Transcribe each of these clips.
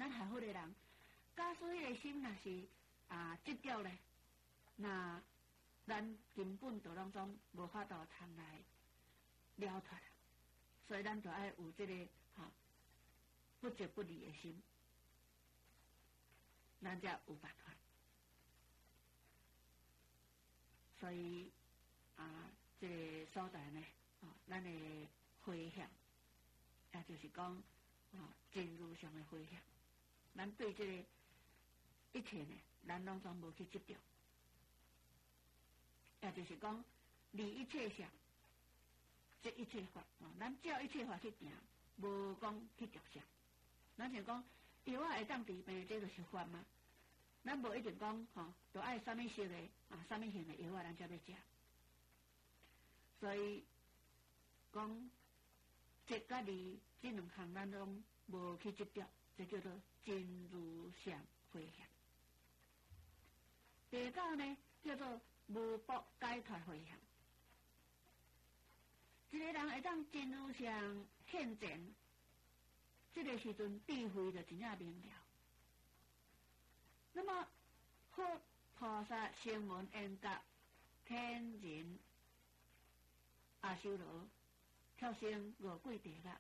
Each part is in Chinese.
咱学佛的人，假使迄个心若是执着咧，那咱根本就拢总无法度通来了脱啦。所以咱就爱有这个不执不离的心，咱才有办法。所以这个所在呢，咱的回向，也就是讲真如上的回向，咱对这个一切呢，咱拢总无去执着，也就是讲离一切相，即一切法咱照一切法去行，无讲去着相。咱像讲药会当治病，这就是法嘛。咱无一定讲就爱什么色的什么型的药咱才要食。所以讲这甲离这两项咱拢无去执着，这叫做真如相回向。第九呢，叫做无薄解脱回向。一个人会当真如相现前，这个时阵智慧就真正明了。那么佛菩萨声闻缘觉天人阿修罗跳升五鬼地狱，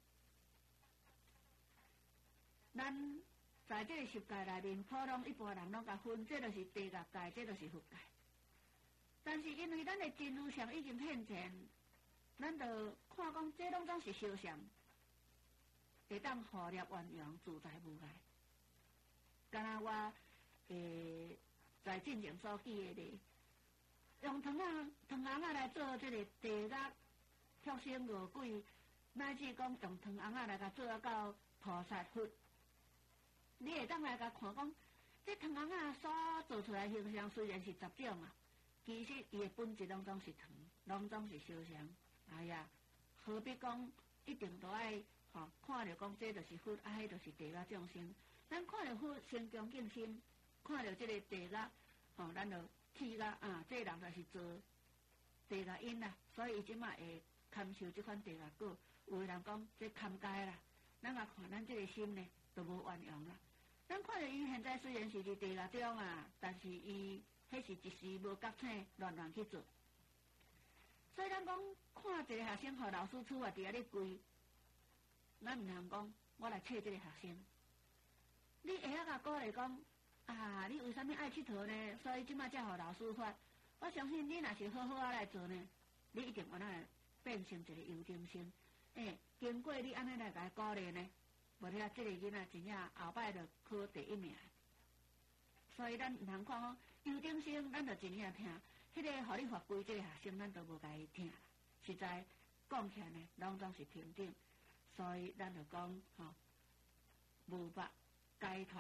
咱在这个十界内面，普通一般人拢甲分，这就是地狱界，这就是佛界。但是因为咱的真如相已经现前，咱就看讲这拢总是相像，会当护念圆融自在无碍。敢若我在进前所记的咧，用糖红来做这个地狱跳升恶鬼，乃至讲用糖红来甲做到菩萨佛，你会当来甲看讲，这糖红所做出来形象虽然是十种其实伊的本质拢总是糖，拢总是相像。哎呀，何必讲一定都爱看着讲这就是佛，迄就是地狱众生。咱看着佛先恭敬心，看着这个地狱咱就气这人就是做地狱因啦，所以伊即马会堪受这款地狱果。有的人讲这堪解啦，咱也看咱这个心呢，都无圆融啦。咱看着伊现在虽然是伫地狱中但是伊迄是一时无觉醒，乱去做。所以咱讲看一个学生，互老师处伫遐咧跪，咱毋通讲我来测这个学生。你会晓甲鼓励讲你为什么爱佚佗呢？所以即马才互老师发。我相信你若是好好来做呢，你一定有那变成一个优等生。经过你安尼来甲鼓励呢，无你这个囡仔真正后摆就考第一名。所以咱毋通看优等生，咱就真正听。迄个互你发规这个学生，咱都无甲伊听。实在讲起来呢，拢总是平等。所以咱就讲无法解脱。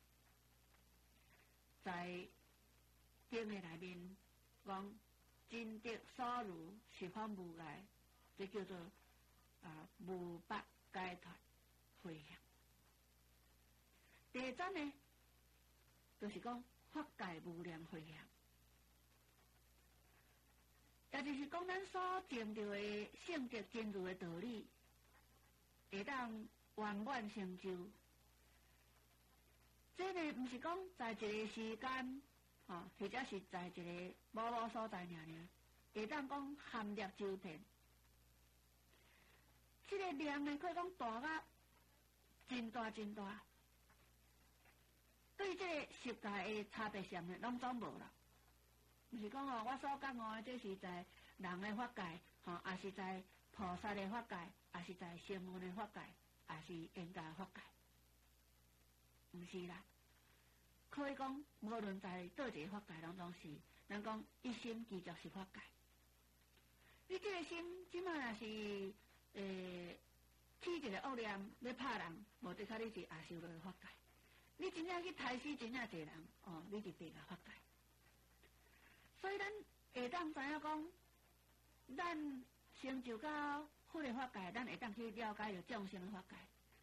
在经的内面讲，真得所如十方无碍，这叫做无法解脱回向。第三呢，就是讲法界无量回向，也就是讲咱所证到的圣洁真如的道理，会当圆满成就。这呢，不是讲在一个时间，或者是在一个某所在尔，会当讲含粒周遍。这个量呢，可以讲大到真大真大。对这个十界的差别上呢，拢总无啦。不是讲我所讲的，这是在人的法界，也是在菩萨的法界，也是在声闻的法界，也是缘觉的法界。不是啦，可以讲无论在倒一个法界，拢总是咱讲一心继续是法界。你这个心即马若是起一个恶念要拍人，无得靠你是阿修罗的法界。你真正去杀死真正侪人，你是地狱法界。所以咱会当知影讲，咱成就到佛的法界，咱会当去了解着众生的法界。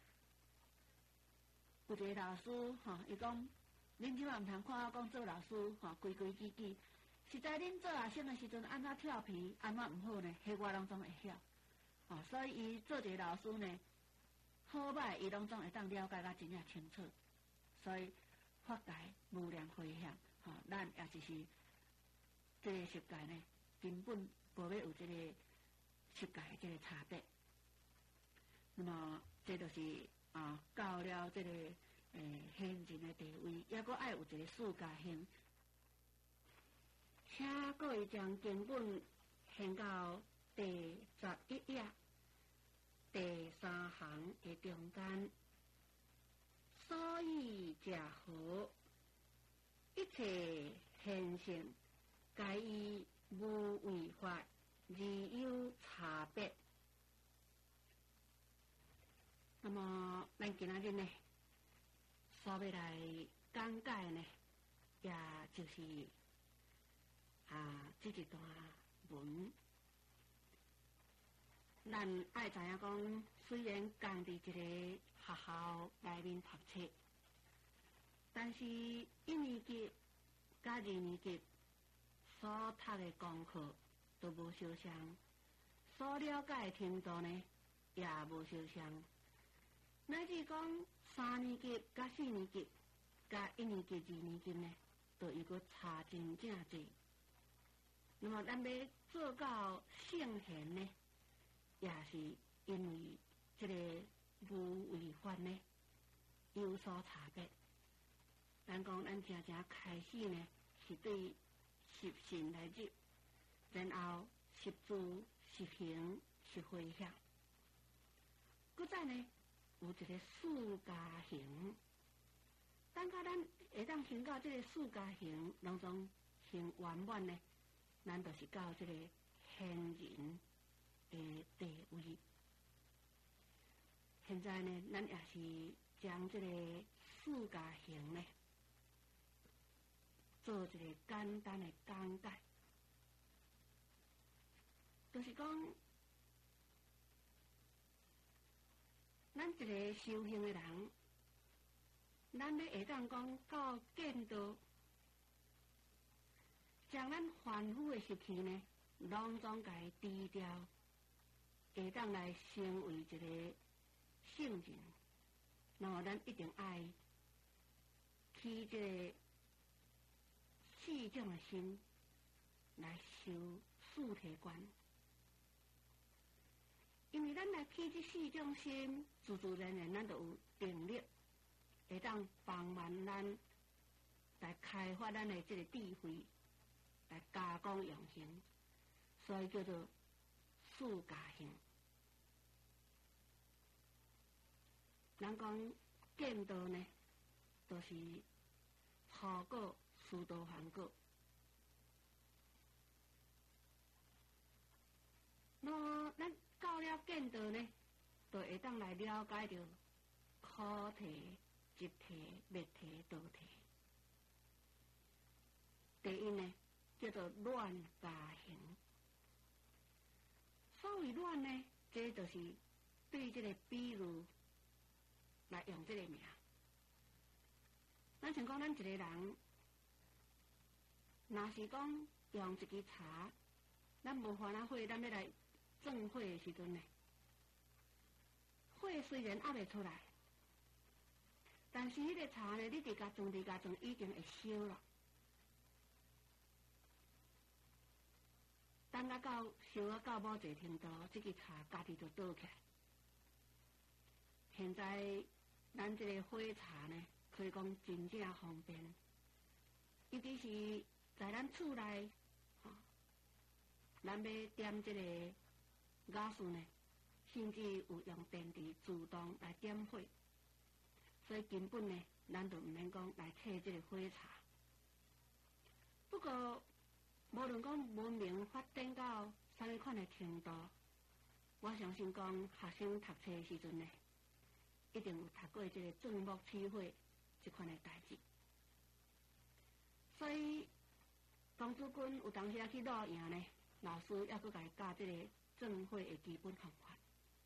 有一个老师伊讲，恁即马毋通看我讲做老师规规矩矩，实在恁做学生的时阵安怎调皮，安怎毋好呢？迄我拢总会晓。所以伊做一个老师呢， 好歹伊拢总会当了解甲真正清楚，所以法界无量回向，咱也就是这个世界呢，根本无要有这个世界这个差别。那么这就是到了这个现人的地位，也阁爱有一个世界性，请各位将经本献到第11页第3行的中间。所以者何？一切现象，皆以无为法而有差别。那么，咱今仔日呢，所要来讲解呢，也就是这一段文。咱爱知影讲，虽然共伫一个学校内面读册，但是1年级甲2年级所读的功课都无相像，所了解的程度呢也无相像。乃至讲3年级甲4年级甲1年级、2年级呢，都有个差真正济。那么咱要做到圣贤呢？也是因为这个无为法呢有所差别。咱讲咱真正开始呢是对十信来入，然后十住、十行、十回向，搁再呢有一个四加行。等到咱会当行到这个四加行，拢总行圆满呢，咱就是到这个贤人的地位。现在呢，咱也是将这个四加行呢，做一个简单的讲解，就是讲，咱一个修行的人，咱要会当讲到见到，将咱凡夫的习气呢，拢总甲伊低调。会当来成为一个圣人，那么咱一定爱起这个4种的心来修四体观，因为咱来起这4种心，自自然然咱就有定力，会当帮忙咱来开发咱的这个智慧，来加工用行，所以叫做四加行。咱讲见道呢，都是初果、殊道、梵果。那么咱到了见道呢，就会当来了解到苦体、集体、灭体、道体。第一呢，叫做乱加行。所谓乱呢，这就是对这个比喻来用这个名。咱像讲咱一个人，若是讲用一支茶，咱无烦恼火，咱要来种火的时阵呢，火虽然压袂出来，但是迄个茶呢，你伫甲种已经会烧了。等到烧到某一个程度，这支茶家己就倒起来。现在咱这个火茶呢，可以讲真正方便，尤其是在咱厝内，咱要点这个瓦斯呢，甚至有用电池自动来点火，所以根本呢，咱就唔免讲来摕这个火茶。不过，无论讲文明发展到啥物款的程度，我相信讲学生读册的时阵呢，一定有读过这个钻木取火这款的代志。所以，童子军有当时啊去露营呢，老师也佫甲伊教这个钻火的基本方法。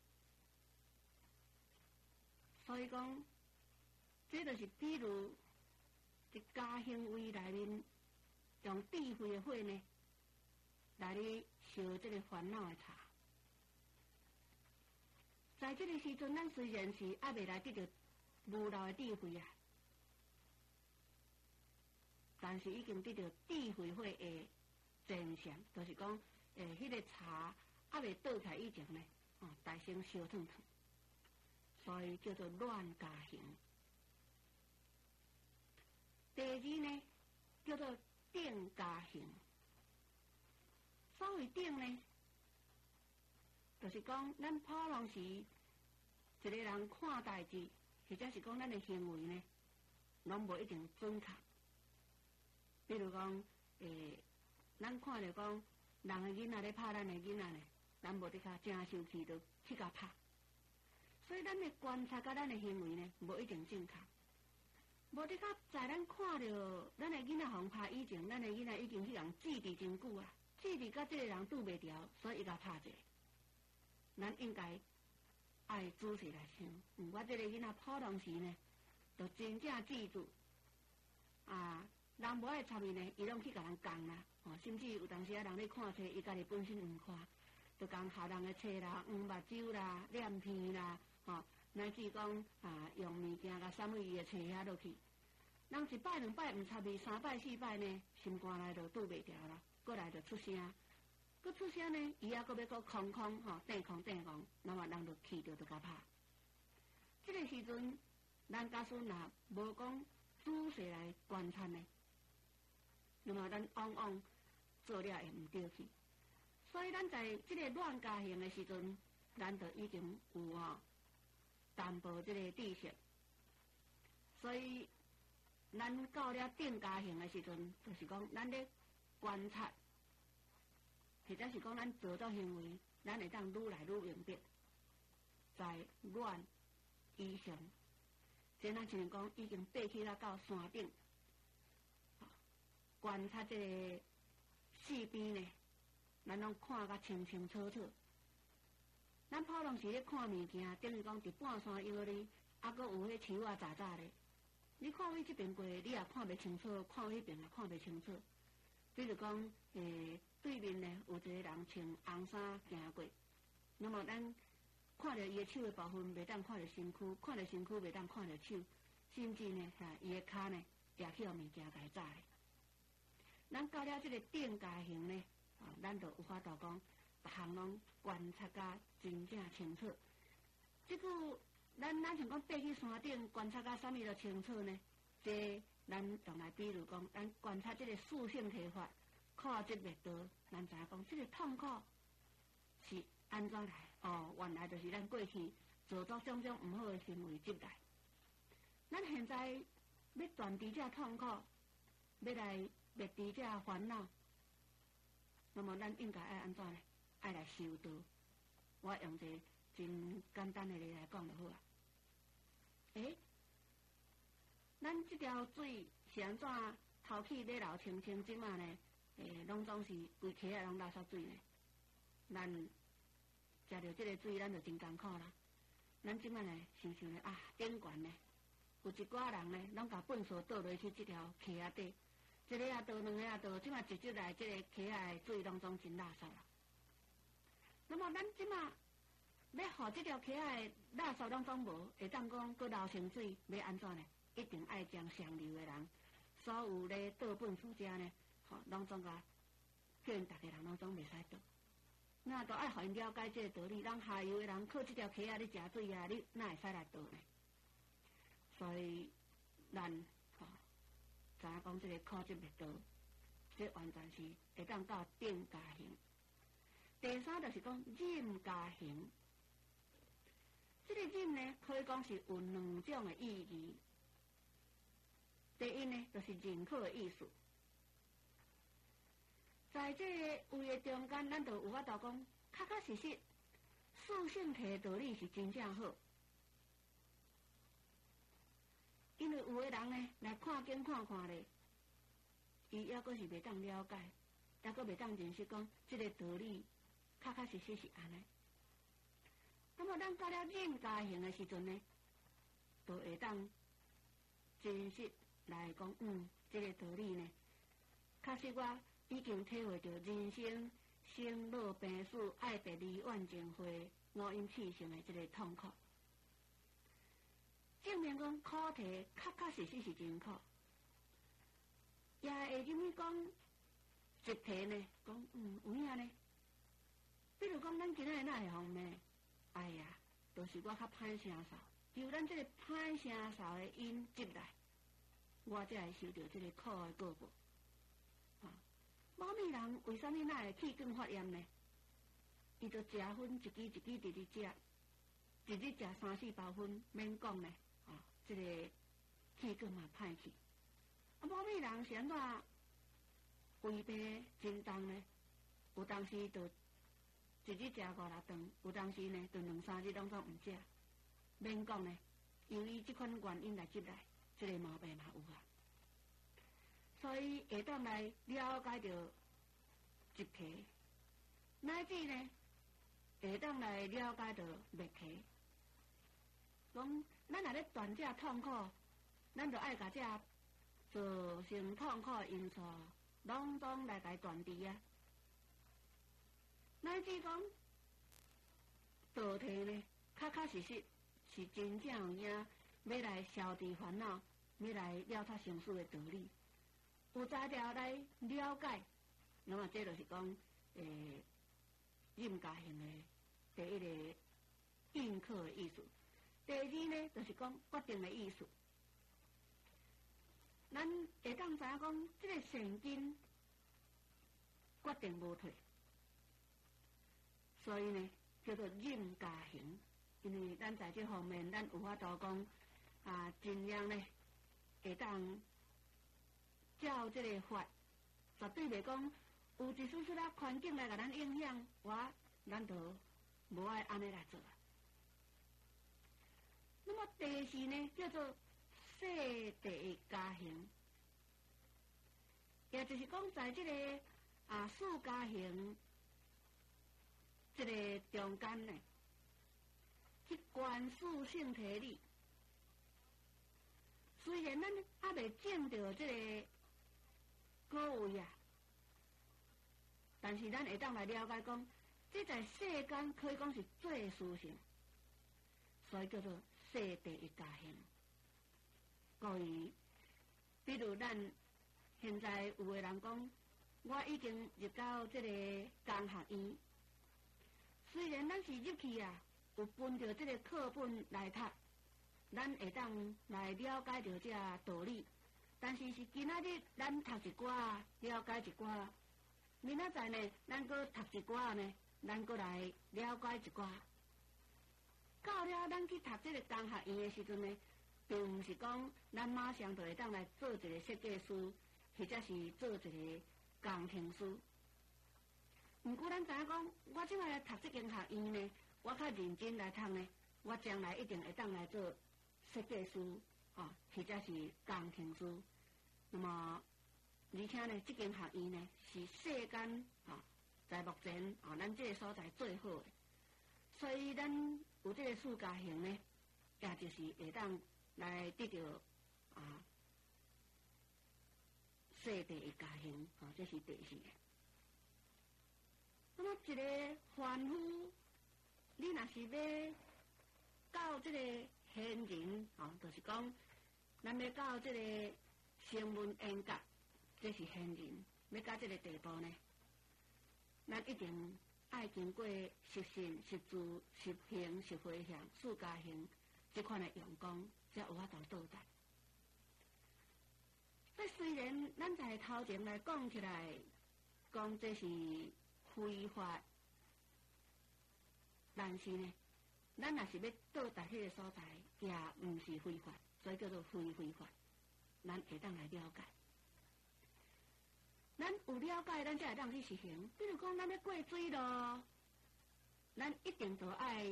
所以讲，这就是比如伫家行为内面，用智慧的火呢，来去烧这个烦恼的茶。 在这个时阵，咱虽然是还未来得到无漏的智慧啊，但是已经得到智慧会的真相，就是讲，迄个茶还未倒起来以前呢，大声烧烫烫，所以叫做乱加行。第二呢，叫做定加行。所谓定呢，就是讲咱普通时一个人看代志，或者是讲咱的行为呢，拢无一定准确。比如讲，咱看着讲人的囡仔咧拍咱的囡仔呢，咱无得较真生气就去甲拍，所以咱的观察甲咱的行为呢，无一定正确。无得较在咱看着咱的囡仔互拍以前，咱的囡仔已经迄人记伫真久啊，记伫甲这个人拄袂调，所以伊甲拍者。咱应该爱仔细来想，我这个囡仔普通时呢，就真正记住啊。人无爱参与呢，伊拢去甲人讲啦，甚至有当时啊，人咧看册，伊家己本身唔看，就讲学人的册啦、目睭啦、脸片啦，乃至讲用物件甲啥物伊的册遐落去，人一摆两摆唔参与，3摆4摆呢，心肝内就拄袂调啦，过来就出声，佮出声呢，伊还佮要佮空顶空，那么人就气着就甲拍。这个时阵，咱假使若无讲仔细来观察呢，那么咱往往做了会唔对去，所以咱在这个乱加行的时阵，咱就已经有淡薄这个知识，所以咱到了定加行的时阵，就是讲咱咧观察，或者是讲咱做到行为，咱会当愈来愈明白，在乱以上，即咱像讲已经爬起来到山顶。观察这个四边呢，咱拢看甲清清楚楚。咱普通时咧看物件，等于讲伫半山腰里，还佫有迄树啊杂杂咧。你看伊这边过，你也看袂清楚；看迄边也看袂清楚。比如讲，对面呢有一个人穿红衫行过，那么咱看着伊的手的部分，袂当看着身躯；看着身躯，袂当看着手，甚至呢，伊的骹呢，也去互物件甲伊炸咧。咱到了这个定加行呢，咱就有法度讲，别项拢观察甲真正清楚。即句咱像讲爬去山顶观察甲啥物就清楚呢？这咱用来比如讲，咱观察这个四性体法，靠这灭道，咱知影讲这个痛苦是安怎来？原来就是咱过去做作种种唔好的行为积来。咱现在要断除这痛苦，要来灭除这烦恼，那么咱应该爱安怎呢？爱来修道。我用一个真简单的例来讲就好啊。咱这条水是安怎头起咧流清清，即马呢？拢总是规溪啊拢垃圾水呢。咱食着这个水，咱就真艰苦啦。咱即马呢，想想咧顶悬呢，有一寡人呢，拢甲粪扫倒落去这条溪仔底。一个倒，两个倒，即马直接来这个溪仔的水当中真垃圾啦。那么咱即马要互这条溪仔的垃圾当中无，会当讲佫流成水，要安怎呢？一定爱将上流的人，所有咧倒粪扫者呢，拢总甲叫因大家人拢总袂使倒。那都爱互因了解这个道理，咱下游的人靠这条溪仔咧食水啊，你哪会使来倒呢？所以咱知影讲这个靠这灭道，这完全是会当到定加行。第三就是讲忍加行，这个忍呢，可以讲是有两种的意义。第一呢，就是认可的意思。在这个位的中间，咱就有法度讲，确确实实，四性体的道理是真正好。因为有的人呢，来看经看咧，伊抑阁是袂当了解，抑阁袂当认识讲，这个道理确确实实是安尼。那么咱到了忍加行的时阵呢，就会当真实来讲，这个道理呢，确实我已经体会到人生生老病死、爱别离、怨情会五阴气性的这个痛苦。证明讲苦题确实是真苦，也会入去讲一题呢，讲有影呢。比如讲，咱今仔日哪会红呢？哎呀，就是我较歹声嗽，由咱这个歹声嗽的因入来，我才会受到这个苦的果报。某米人为什么哪会气管发炎呢？伊就食薰一支一支直直食，一日食3-4包薰，免讲呢。这个气管嘛歹去。某米人是安怎胃病真重呢？有当时就一日食5-6顿，有当时呢就2-3日拢总毋食，免讲呢。由于这款原因来入来，这个毛病嘛有啊。所以会当来了解到一题，乃至呢会当来了解到灭题。讲咱若咧断这痛苦，咱就爱甲这造成痛苦的因素，拢总来甲伊断除啊。乃至讲道题呢，确实是真正有影，要来消除烦恼，要来了脱生死的道理。有才调来了解，那么这就是讲，任家行的第一个应课的意思。第二呢，就是讲决定的意思。咱会当知影讲，这个善根决定无退，所以呢叫做任家行。因为咱在这方面，咱有法度讲尽量呢会当照这个法，绝对袂讲有一丝丝环境来甲咱影响，咱就无爱安尼来做。那么第四呢，叫做世地家行，也就是讲在这个四家行这个中间呢，去观四性体理。虽然咱还未证到这个果位啊，但是咱会当来了解讲，这在世间可以讲是最殊胜，所以叫做世地一家行。故意，比如咱现在有个人讲，我已经入到这个工学院，虽然咱是入去有分着这个课本来读，咱会当来了解到这道理，但是今仔日咱读一寡，了解一寡，明仔载呢，咱搁读一寡呢，咱搁来了解一寡。到了咱去读这个工学院的时阵呢，并毋是讲咱马上就会当来做一个设计师，或者是做一个工程师。毋过咱知影讲，我即摆来读这间学院呢，我较认真来读呢，我将来一定会当来做设计师，或者是工程师。那么，而且呢，这间学院呢是世间在目前咱这个所在最好的，所以咱有这个四家行呢，也就是会当来得到世地的家行，这是第四个。那么一个凡夫，你若是要到这个贤人，就是讲，咱要到这个声闻缘觉，这是贤人，要到这个地步呢，咱一定爱经过实信、实住、实行、实回向、四家行这款的用功，才有法度到达。虽然咱在头前来讲起来，讲这是非法，但是呢，咱若是要到达迄个所在，也毋是非法，所以叫做非法。咱会当来了解，咱有了解，咱才会当去实行。比如讲，咱要过水咯，咱一定都爱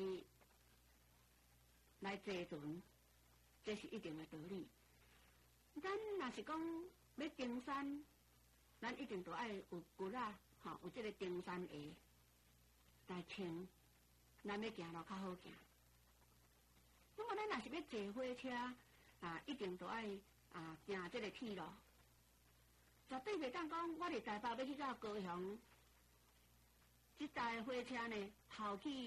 来坐船，这是一定的道理。咱若是讲要登山，咱一定都爱有骨有这个登山鞋来穿，咱要行路较好行。那么咱若是要坐火车一定都爱行这个铁路，绝对袂当讲我伫台北要去到高雄，这台火车呢头起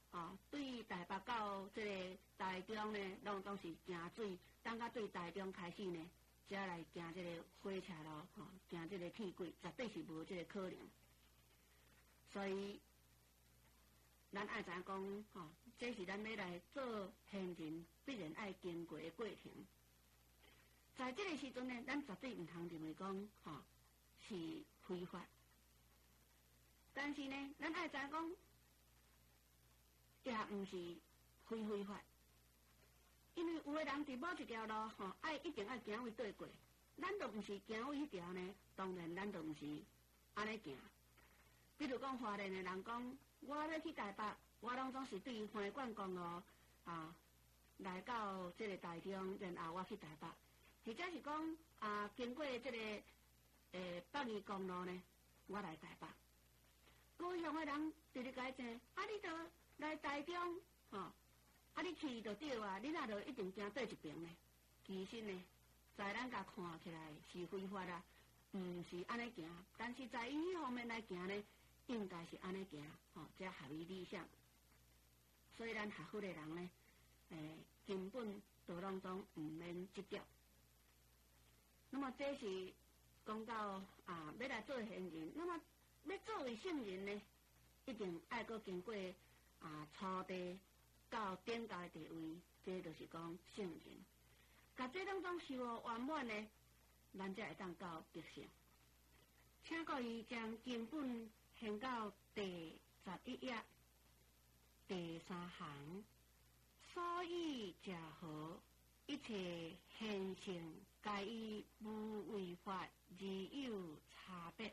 对台北到这个台中呢，拢是行水，等到对台中开始呢，才来行这个火车路，行这个铁轨，绝对是无这个可能。所以，咱爱知影讲，这是咱要来做行人必然爱经过的过程。在这个时阵呢，咱绝对唔通认为讲，是非法。但是呢，咱爱知影讲，也唔是非法，因为有的人伫某一条路，一定爱行为对过，咱都唔是行为迄条呢，当然咱都唔是安尼行。比如讲，华人的人讲，我要去台北，我拢总是对花冠公路来到这个台中，然后我去台北，或者是讲经过这个北宜公路呢，我来台北。高雄的人直直甲伊讲，你都来台中，你去就对啊，你若就一定行对一边呢。其实呢，在咱甲看起来是非法啦，唔是安尼行，但是在伊迄方面来行呢，应该是安尼行，这合于理想。所以咱学佛的人呢，根本都拢总唔免执着。那么这是讲到要来做行人，那么要作为圣人呢，一定爱阁经过初地到顶阶地位，这就是讲圣人。甲这当中修圆满呢，咱才会当到德性。请各位将经本献到第11页第3行，所以者何？一切现行皆以无违法而有差别。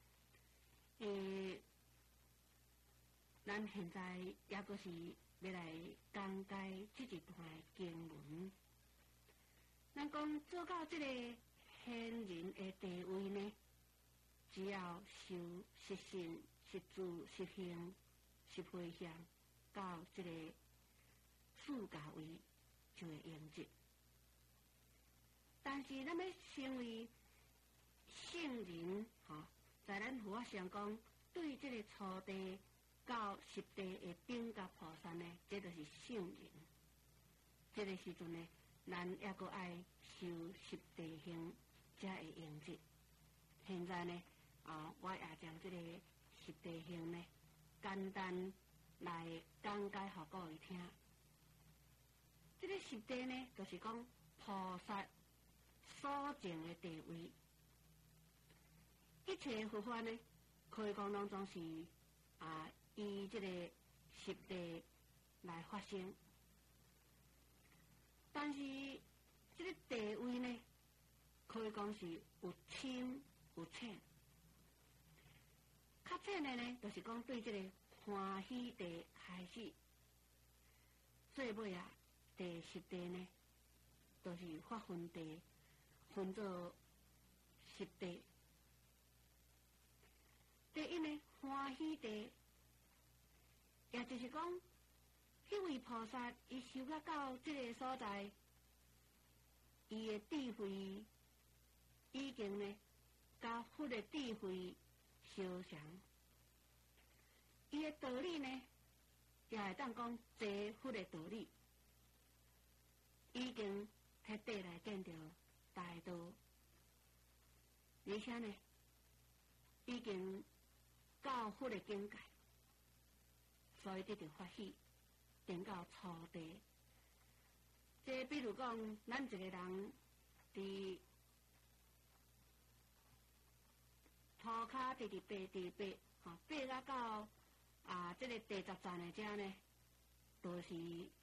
咱现在也阁是要来讲解这一段经文。咱讲做到这个现人的地位呢，只要修实性、实住、实行、实回向，到这个四价位就会应值。但是咱要成为圣人，在咱佛法上讲，对这个初地到十地的顶甲菩萨呢，这就是圣人。这个时阵呢，咱也阁爱修十地行，才会应值。现在呢，我也将这个十地行呢，简单来讲解给各位听。这个十地呢，就是讲菩萨所证的地位。一切佛法呢，可以讲拢总是以这个十地来发生，但是这个地位呢，可以讲是有深有浅。较浅的呢，就是讲对这个欢喜地开始，最尾第十地呢，就是发分地，分做十地。第一呢，欢喜地，也就是讲，迄位菩萨伊修到这个所在，伊的智慧已经呢，甲佛的智慧相像，伊的道理呢，也会当讲坐佛的道理，已经彻底来见到大道，而且呢，已经到佛的境界，所以得到发喜，登到初地。这比如讲，咱一个人伫涂骹直爬，爬到这个第10站的遮呢，都是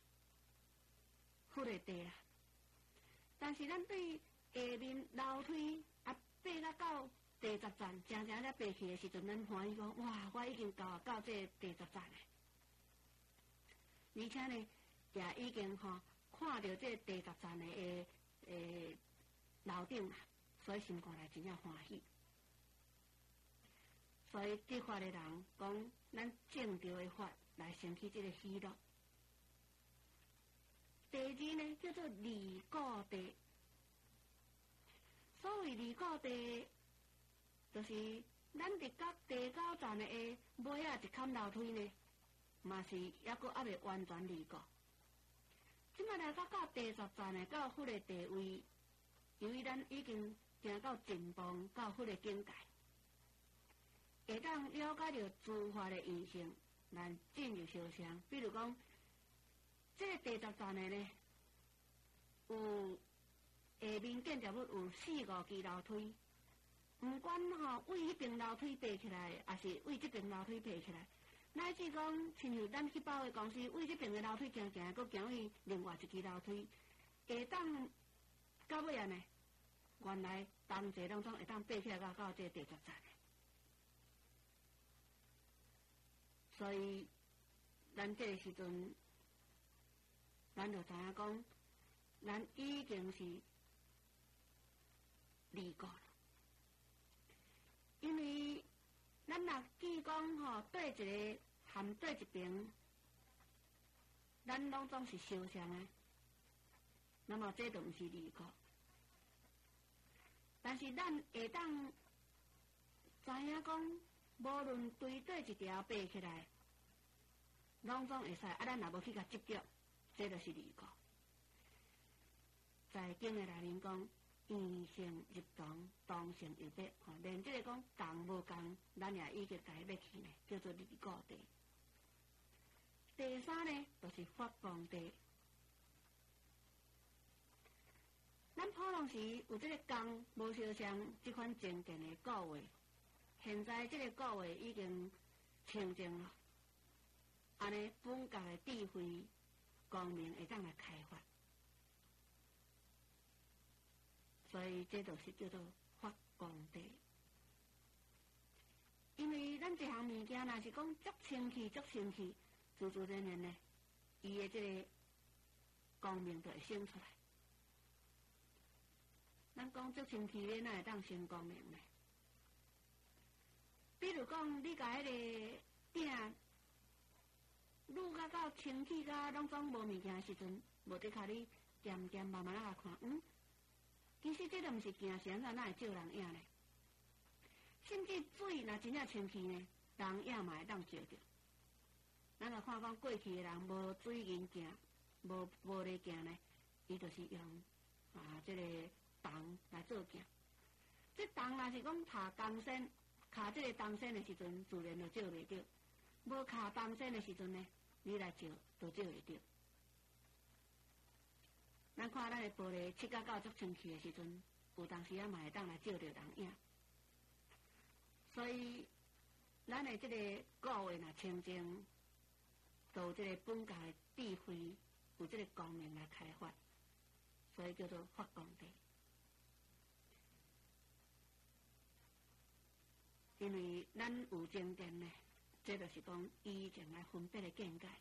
佛的地啦。但是咱对下面楼梯爬到第10站，常常咧爬去的时阵，咱欢喜讲，哇，我已经到这第10站了，而且呢，也已经看到这第10站的楼顶啦，所以心肝内真正欢喜。所以这法的人讲，咱正道的法来升起这个喜乐。第二呢，叫做离故地。所谓离故地，就是咱伫到第9站的尾一坎楼梯呢， 嘛是抑阁还未完全离国。即摆来到第10站的教佛的地位，由于咱已经行到进步教佛的境界，会当了解到诸法的因性，来进入修行。比如讲，这个第10站的呢，有下面建筑物有4、5支楼梯，毋管为迄边楼梯爬起来，还是为这边楼梯爬起来，乃至讲，亲像咱去保卫公司，为这边的楼梯行，搁行去另外一支楼梯，会当到尾啊呢，原来同齐拢总会当爬起来到这个第10站的。所以，咱这个时阵，咱就知影讲，咱已经是离过了。因为咱若记讲对一个含对一边，咱拢总是相像的，那么这就毋是离过。但是咱会当知影讲，无论对对一条爬起来，拢总会使。咱若无去甲执着，这就是离过。在经的内面讲，异性入同，同性有别。连这个讲共无共，咱也已经甲伊要去呢，叫做离过地。第3呢，就是发光地。咱普通时有这个共无相像这款情见的个位，现在这个个位已经清净了，安尼本觉的智慧光明会当来开发，所以这就是叫做发光地。因为咱一项物件，若是讲足清气、足清气，自自然然呢，伊的这个光明就会生出来。咱讲足清气的，哪会当生光明呢？比如讲，你甲迄个鼎愈甲到清气甲拢总无物件的时阵，无伫甲你渐渐慢慢啊看，其实这都毋是件事，哪会照人影呢？甚至水若真正清气呢，人影嘛会当照着。咱若看讲过去的人无水银镜，无玻璃镜呢，伊就是用这个铜来做镜。这铜若是讲卡钢线，卡这个铜线的时阵，自然就照袂着；无卡铜线的时阵呢，你来照就照会着。咱看咱的玻璃7到9足清气的时阵，有当时嘛会当来照着人影。所以，咱的这个个位若清净，就这个本觉的智慧有这个光明来开发，所以叫做发光地。因为咱有正见呢，这就是讲以前来分别的见解，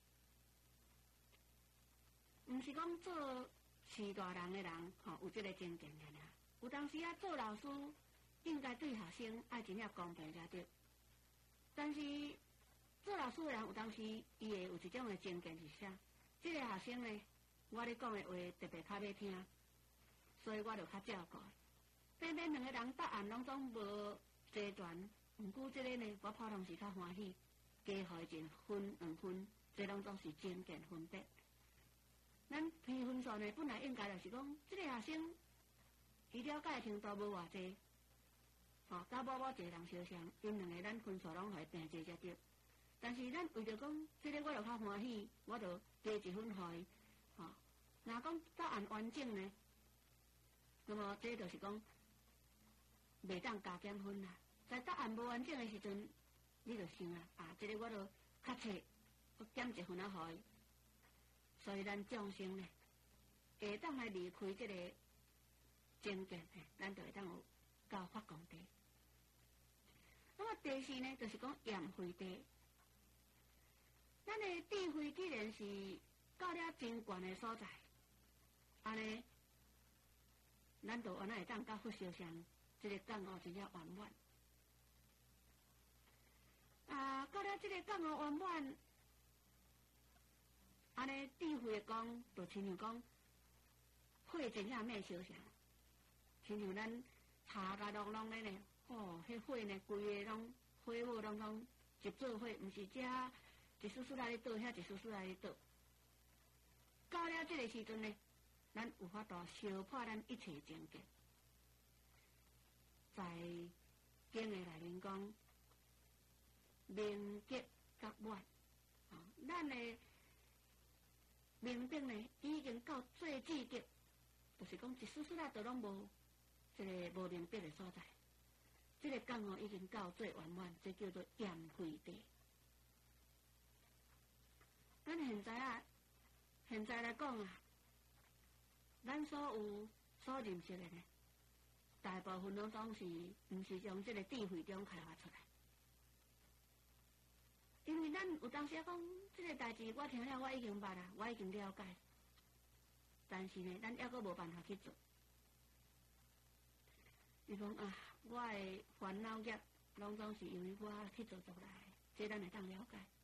毋是讲做士大人的人有这个正见尔。有当时做老师应该对学生爱真正公平才对。但是做老师的人有当时伊会有一种的正见是啥？这个学生呢，我咧讲的话特别较要听，所以我就较照顾。偏偏两个人答案拢总无齐全，毋过这个呢，我普通是较欢喜，加互一分2分，这拢总是正见分别。咱批分数呢，本来应该就是讲，这个学生伊了解的程度无偌济，甲某一个人相像，因两个咱分数拢互伊平齐才对。但是咱为着讲，这个我就较欢喜，我就加1分互伊。若讲答案完整呢，那么这就是讲袂当加减分啦。在答案无完整的时阵，你就想这个我就较册，我减1分互伊。所以咱众生呢，会当来离开这个正见，咱就会当有到发光地。那么第4呢，就是讲验慧地。咱的智慧既然是到了真悬的所在，安尼，咱就安尼会当甲佛相像，这个觉悟真正圆满。到了这个觉悟圆满，安尼智慧的光，就亲像讲火真正免相像，亲像咱茶甲拢拢的呢，迄火呢，规个拢火火拢拢一做火，毋是遮一丝丝来咧倒，遐一丝丝来咧倒。到了这个时阵呢，咱有法度烧破咱一切情结。在经的内面讲，明结甲满，咱的明灯呢已经到最至极，就是讲一丝丝仔都拢无这个无明白的所在。这个讲已经到最圆满，这叫做验慧地。咱现在来讲啊，咱所有所认识的呢，大部分拢总是毋是从这个智慧中开发出来。因为咱有当时讲这个代志，我听了我已经捌啦，我已经了解，但是呢，咱还阁无办法去做。伊讲啊，我的烦恼业拢总是因为我去做来，这咱会当了解。